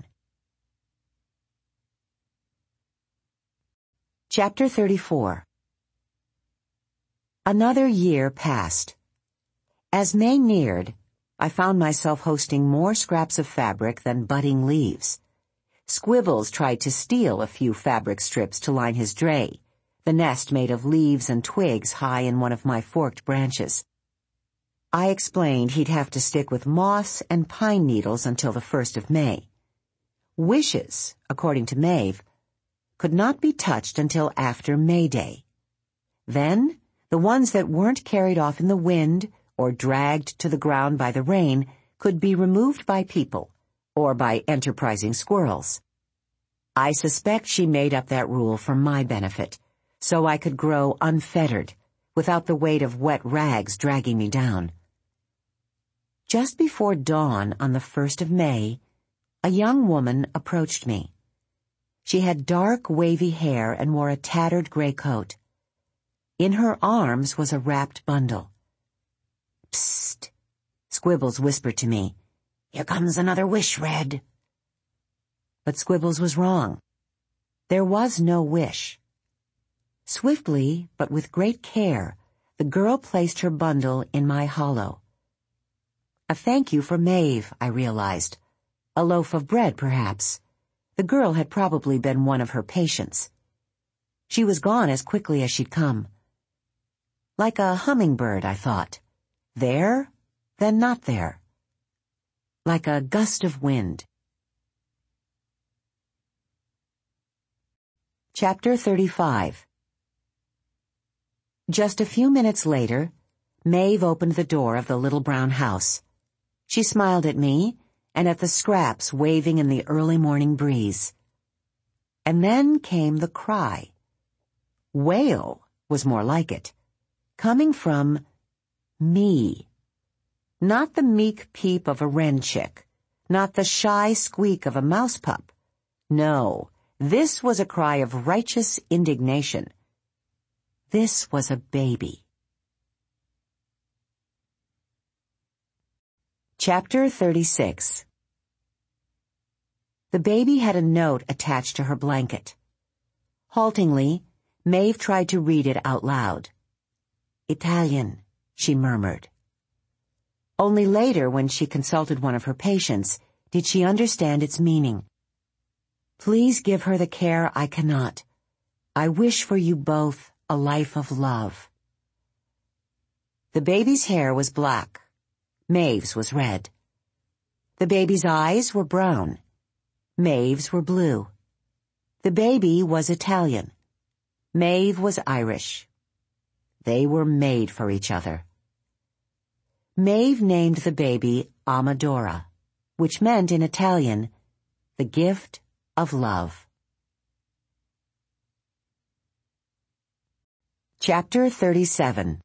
Chapter 34. Another year passed. As May neared, I found myself hosting more scraps of fabric than budding leaves. Squibbles tried to steal a few fabric strips to line his dray, the nest made of leaves and twigs high in one of my forked branches. I explained he'd have to stick with moss and pine needles until the 1st of May. Wishes, according to Maeve, could not be touched until after May Day. Then, the ones that weren't carried off in the wind or dragged to the ground by the rain could be removed by people or by enterprising squirrels. I suspect she made up that rule for my benefit, so I could grow unfettered, without the weight of wet rags dragging me down. Just before dawn on the 1st of May, a young woman approached me. She had dark, wavy hair and wore a tattered gray coat. In her arms was a wrapped bundle. "Psst," Squibbles whispered to me. "Here comes another wish, Red." But Squibbles was wrong. There was no wish. Swiftly, but with great care, the girl placed her bundle in my hollow. A thank you for Maeve, I realized. A loaf of bread, perhaps. The girl had probably been one of her patients. She was gone as quickly as she'd come. Like a hummingbird, I thought. There, then not there. Like a gust of wind. Chapter 35. Just a few minutes later, Maeve opened the door of the little brown house. She smiled at me and at the scraps waving in the early morning breeze. And then came the cry. Wail was more like it. Coming from me. Not the meek peep of a wren chick, not the shy squeak of a mouse pup. No, this was a cry of righteous indignation. This was a baby. Chapter 36. The baby had a note attached to her blanket. Haltingly, Maeve tried to read it out loud. "Italian," she murmured. Only later, when she consulted one of her patients, did she understand its meaning. "Please give her the care I cannot. I wish for you both a life of love." The baby's hair was black. Maeve's was red. The baby's eyes were brown. Maeve's were blue. The baby was Italian. Maeve was Irish. They were made for each other. Maeve named the baby Amadora, which meant in Italian, the gift of love. Chapter 37.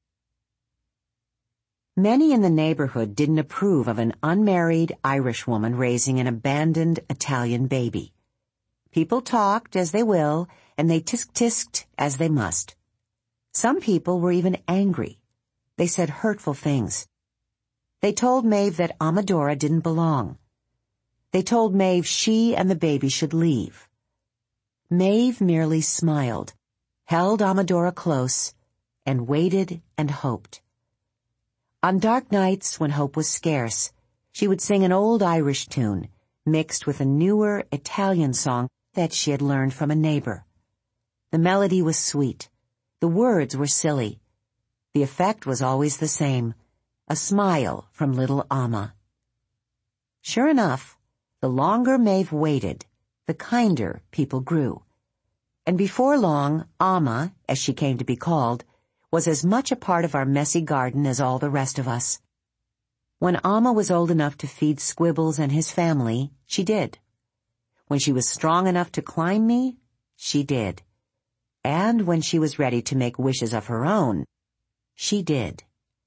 Many in the neighborhood didn't approve of an unmarried Irish woman raising an abandoned Italian baby. People talked as they will, and they tisk-tisked as they must. Some people were even angry. They said hurtful things. They told Maeve that Amadora didn't belong. They told Maeve she and the baby should leave. Maeve merely smiled, held Amadora close, and waited and hoped. On dark nights when hope was scarce, she would sing an old Irish tune, mixed with a newer Italian song that she had learned from a neighbor. The melody was sweet. The words were silly. The effect was always the same, a smile from little Amma. Sure enough, the longer Maeve waited, the kinder people grew. And before long, Amma, as she came to be called, was as much a part of our messy garden as all the rest of us. When Amma was old enough to feed Squibbles and his family, she did. When she was strong enough to climb me, she did. And when she was ready to make wishes of her own, she did.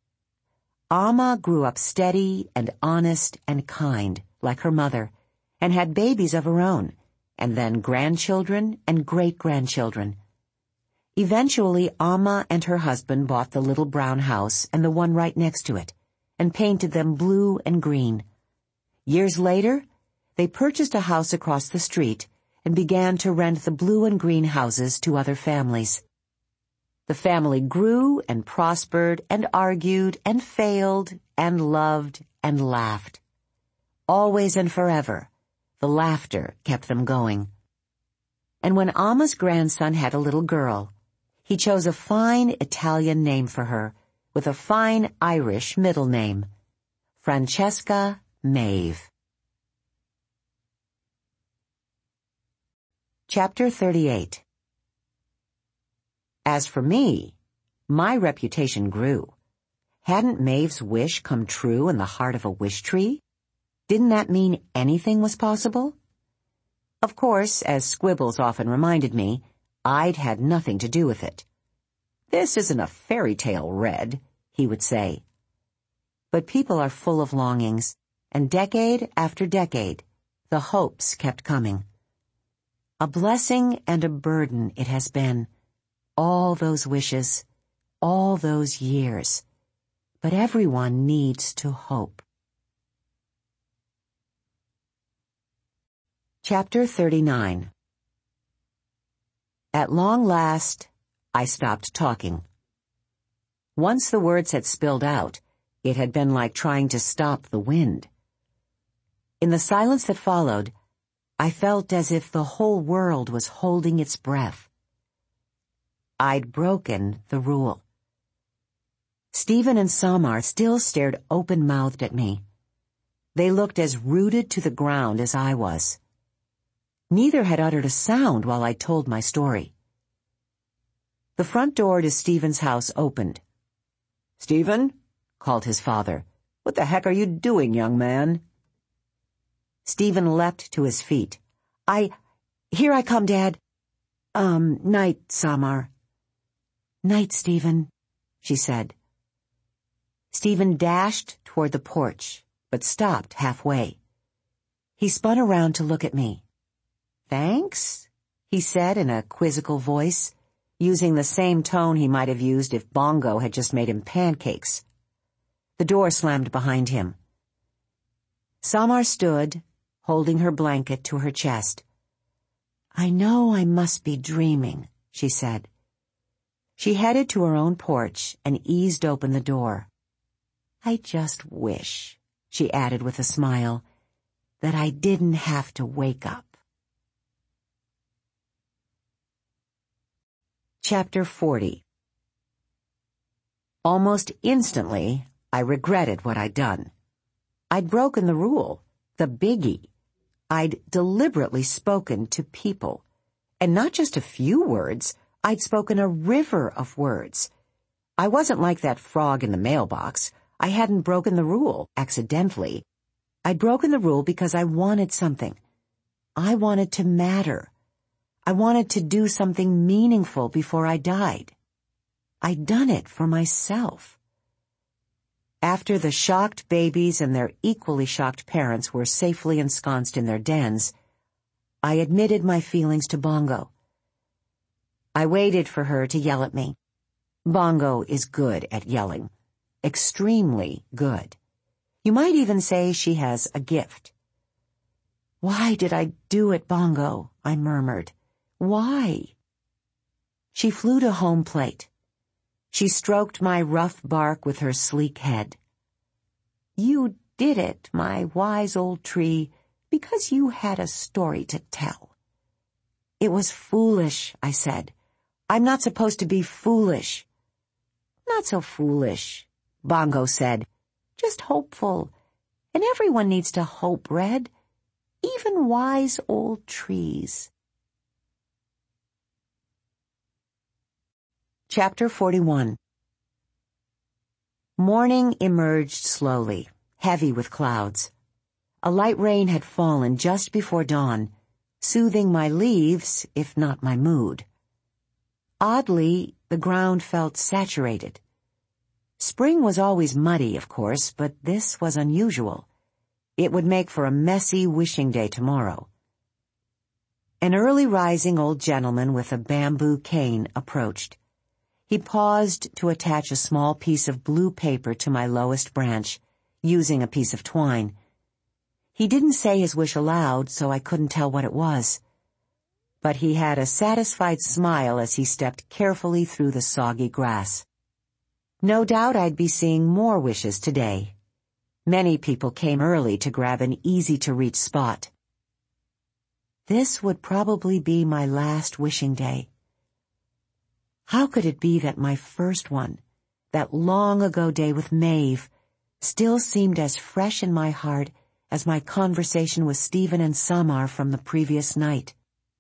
Amma grew up steady and honest and kind, like her mother, and had babies of her own, and then grandchildren and great-grandchildren. Eventually, Amma and her husband bought the little brown house and the one right next to it, and painted them blue and green. Years later, they purchased a house across the street and began to rent the blue and green houses to other families. The family grew and prospered and argued and failed and loved and laughed. Always and forever, the laughter kept them going. And when Amma's grandson had a little girl, he chose a fine Italian name for her, with a fine Irish middle name, Francesca Maeve. Chapter 38. As for me, my reputation grew. Hadn't Maeve's wish come true in the heart of a wish tree? Didn't that mean anything was possible? Of course, as Squibbles often reminded me, I'd had nothing to do with it. "This isn't a fairy tale, Red," he would say. But people are full of longings, and decade after decade, the hopes kept coming. A blessing and a burden it has been, all those wishes, all those years. But everyone needs to hope. Chapter 39. At long last, I stopped talking. Once the words had spilled out, it had been like trying to stop the wind. In the silence that followed, I felt as if the whole world was holding its breath. I'd broken the rule. Stephen and Samar still stared open-mouthed at me. They looked as rooted to the ground as I was. Neither had uttered a sound while I told my story. The front door to Stephen's house opened. "Stephen," called his father, "what the heck are you doing, young man?" Stephen leapt to his feet. Here I come, Dad." Night, Samar." "Night, Stephen," she said. Stephen dashed toward the porch, but stopped halfway. He spun around to look at me. "Thanks," he said in a quizzical voice, using the same tone he might have used if Bongo had just made him pancakes. The door slammed behind him. Samar stood, holding her blanket to her chest. "I know I must be dreaming," she said. She headed to her own porch and eased open the door. "I just wish," she added with a smile, "that I didn't have to wake up." Chapter 40. Almost instantly, I regretted what I'd done. I'd broken the rule, the biggie. I'd deliberately spoken to people. And not just a few words, I'd spoken a river of words. I wasn't like that frog in the mailbox. I hadn't broken the rule accidentally. I'd broken the rule because I wanted something. I wanted to matter. I wanted to do something meaningful before I died. I'd done it for myself. After the shocked babies and their equally shocked parents were safely ensconced in their dens, I admitted my feelings to Bongo. I waited for her to yell at me. Bongo is good at yelling. Extremely good. You might even say she has a gift. "Why did I do it, Bongo?" I murmured. "Why?" She flew to home plate. She stroked my rough bark with her sleek head. "You did it, my wise old tree, because you had a story to tell." "It was foolish," I said. "I'm not supposed to be foolish." "Not so foolish," Bongo said. "Just hopeful. And everyone needs to hope, Red. Even wise old trees." Chapter 41. Morning emerged slowly, heavy with clouds. A light rain had fallen just before dawn, soothing my leaves, if not my mood. Oddly, the ground felt saturated. Spring was always muddy, of course, but this was unusual. It would make for a messy wishing day tomorrow. An early rising old gentleman with a bamboo cane approached. He paused to attach a small piece of blue paper to my lowest branch, using a piece of twine. He didn't say his wish aloud, so I couldn't tell what it was. But he had a satisfied smile as he stepped carefully through the soggy grass. No doubt I'd be seeing more wishes today. Many people came early to grab an easy-to-reach spot. This would probably be my last wishing day. How could it be that my first one, that long-ago day with Maeve, still seemed as fresh in my heart as my conversation with Stephen and Samar from the previous night?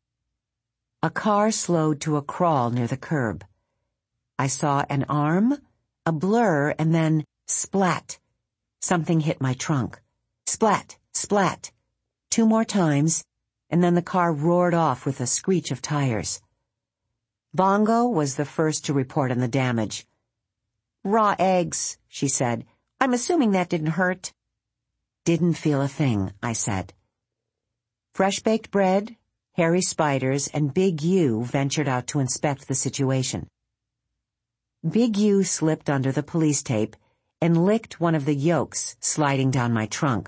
A car slowed to a crawl near the curb. I saw an arm, a blur, and then splat. Something hit my trunk. Splat, splat. 2 more times, and then the car roared off with a screech of tires. Bongo was the first to report on the damage. "Raw eggs," she said. "I'm assuming that didn't hurt." "Didn't feel a thing," I said. Fresh-baked bread, Harry Spiders, and Big U ventured out to inspect the situation. Big U slipped under the police tape and licked one of the yolks sliding down my trunk.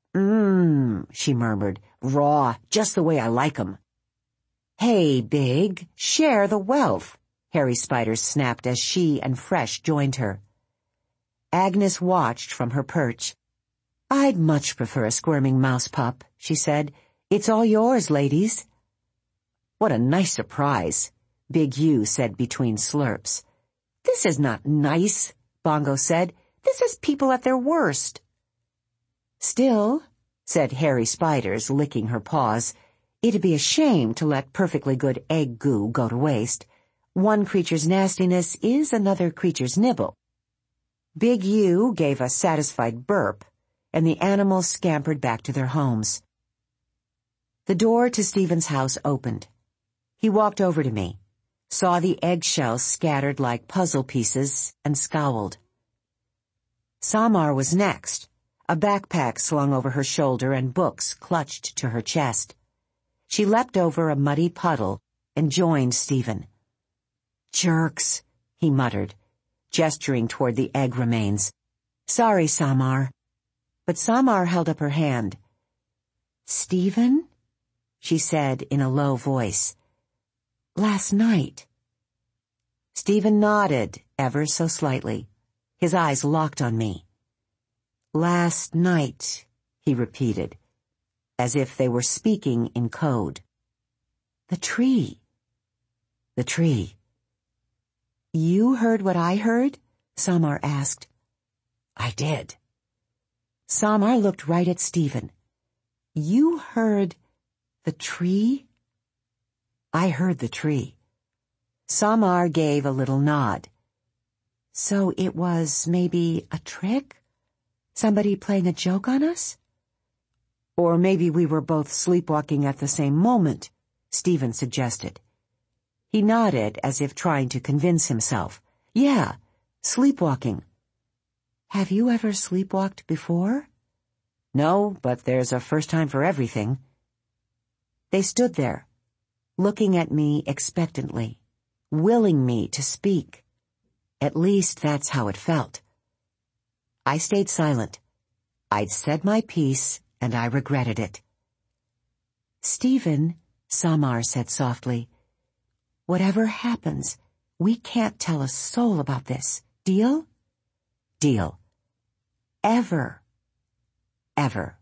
She murmured. "Raw, just the way I like 'em." "Hey, Big, share the wealth," Harry Spiders snapped as she and Fresh joined her. Agnes watched from her perch. "I'd much prefer a squirming mouse pup," she said. "It's all yours, ladies." "What a nice surprise," Big U said between slurps. "This is not nice," Bongo said. "This is people at their worst." "Still," said Harry Spiders, licking her paws, "it'd be a shame to let perfectly good egg goo go to waste. One creature's nastiness is another creature's nibble." Big U gave a satisfied burp, and the animals scampered back to their homes. The door to Stephen's house opened. He walked over to me, saw the eggshells scattered like puzzle pieces, and scowled. Samar was next, a backpack slung over her shoulder and books clutched to her chest. She leapt over a muddy puddle and joined Stephen. "Jerks," he muttered, gesturing toward the egg remains. "Sorry, Samar." But Samar held up her hand. "Stephen?" she said in a low voice. "Last night." Stephen nodded ever so slightly. His eyes locked on me. "Last night," he repeated, as if they were speaking in code. "The tree." "The tree." "You heard what I heard?" Samar asked. "I did." Samar looked right at Stephen. "You heard the tree?" "I heard the tree." Samar gave a little nod. "So it was maybe a trick? Somebody playing a joke on us?" "Or maybe we were both sleepwalking at the same moment," Stephen suggested. He nodded as if trying to convince himself. "Yeah, sleepwalking." "Have you ever sleepwalked before?" "No, but there's a first time for everything." They stood there, looking at me expectantly, willing me to speak. At least that's how it felt. I stayed silent. I'd said my piece, and I regretted it. "Stephen," Samar said softly, "whatever happens, we can't tell a soul about this. Deal?" "Deal." "Ever." "Ever."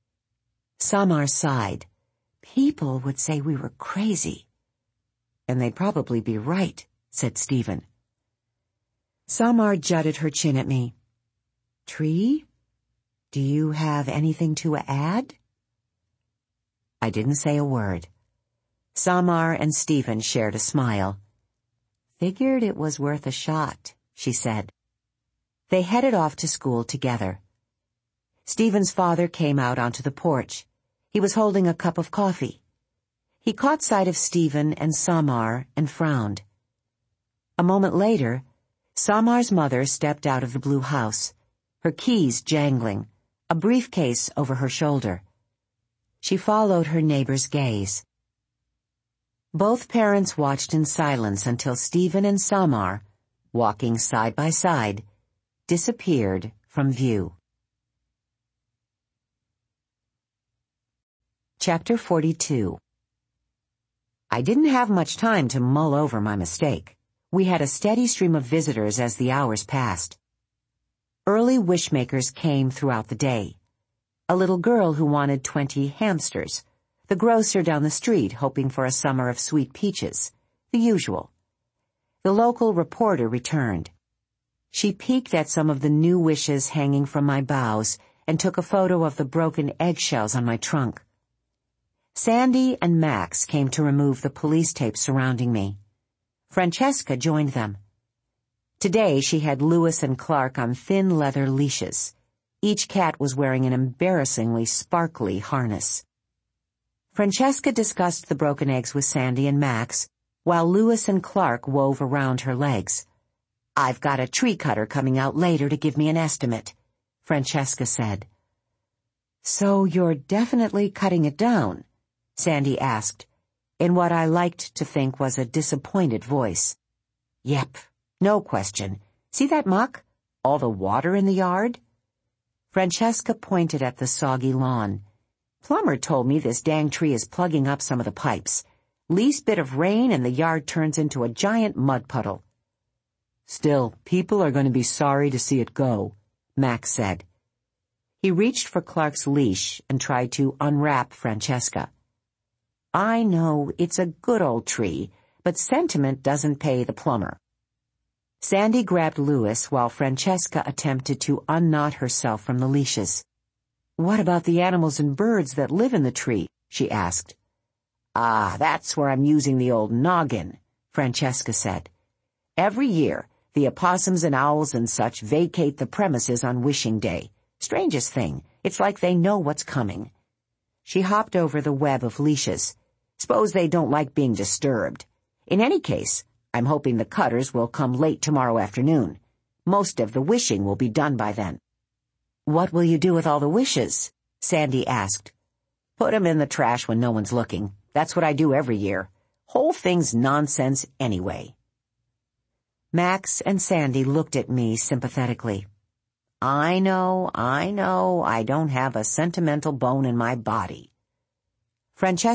Samar sighed. "People would say we were crazy." "And they'd probably be right," said Stephen. Samar jutted her chin at me. "Tree? Do you have anything to add?" I didn't say a word. Samar and Stephen shared a smile. "Figured it was worth a shot," she said. They headed off to school together. Stephen's father came out onto the porch. He was holding a cup of coffee. He caught sight of Stephen and Samar and frowned. A moment later, Samar's mother stepped out of the blue house, her keys jangling, a briefcase over her shoulder. She followed her neighbor's gaze. Both parents watched in silence until Stephen and Samar, walking side by side, disappeared from view. Chapter 42. I didn't have much time to mull over my mistake. We had a steady stream of visitors as the hours passed. Early wishmakers came throughout the day. A little girl who wanted 20 hamsters. The grocer down the street hoping for a summer of sweet peaches. The usual. The local reporter returned. She peeked at some of the new wishes hanging from my boughs and took a photo of the broken eggshells on my trunk. Sandy and Max came to remove the police tape surrounding me. Francesca joined them. Today she had Lewis and Clark on thin leather leashes. Each cat was wearing an embarrassingly sparkly harness. Francesca discussed the broken eggs with Sandy and Max, while Lewis and Clark wove around her legs. "I've got a tree cutter coming out later to give me an estimate," Francesca said. "So you're definitely cutting it down?" Sandy asked, in what I liked to think was a disappointed voice. "Yep, no question. See that muck? All the water in the yard?" Francesca pointed at the soggy lawn. "Plumber told me this dang tree is plugging up some of the pipes. Least bit of rain and the yard turns into a giant mud puddle." "Still, people are going to be sorry to see it go," Max said. He reached for Clark's leash and tried to unwrap Francesca. "I know it's a good old tree, but sentiment doesn't pay the plumber." Sandy grabbed Lewis while Francesca attempted to unknot herself from the leashes. "What about the animals and birds that live in the tree?" she asked. "Ah, that's where I'm using the old noggin," Francesca said. "Every year, the opossums and owls and such vacate the premises on wishing day. Strangest thing, it's like they know what's coming." She hopped over the web of leashes. "Suppose they don't like being disturbed. In any case, I'm hoping the cutters will come late tomorrow afternoon. Most of the wishing will be done by then." "What will you do with all the wishes?" Sandy asked. "Put 'em in the trash when no one's looking. That's what I do every year. Whole thing's nonsense anyway." Max and Sandy looked at me sympathetically. I know, I don't have a sentimental bone in my body. Francesca